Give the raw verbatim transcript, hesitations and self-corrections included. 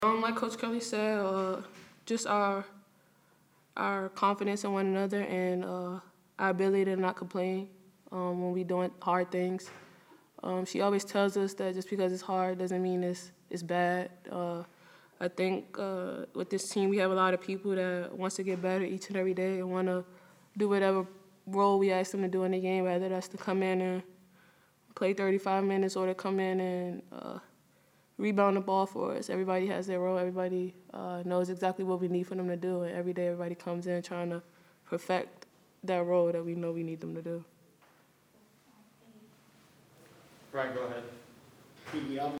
Um, like Coach Kelly said, uh, just our our confidence in one another and uh, our ability to not complain um, when we doing hard things. Um, she always tells us that just because it's hard doesn't mean it's it's bad. Uh, I think uh, with this team we have a lot of people that wants to get better each and every day and want to do whatever role we ask them to do in the game, whether that's to come in and play thirty-five minutes or to come in and uh, rebound the ball for us. Everybody has their role. Everybody uh, knows exactly what we need for them to do. And every day everybody comes in trying to perfect that role that we know we need them to do. Right, go ahead.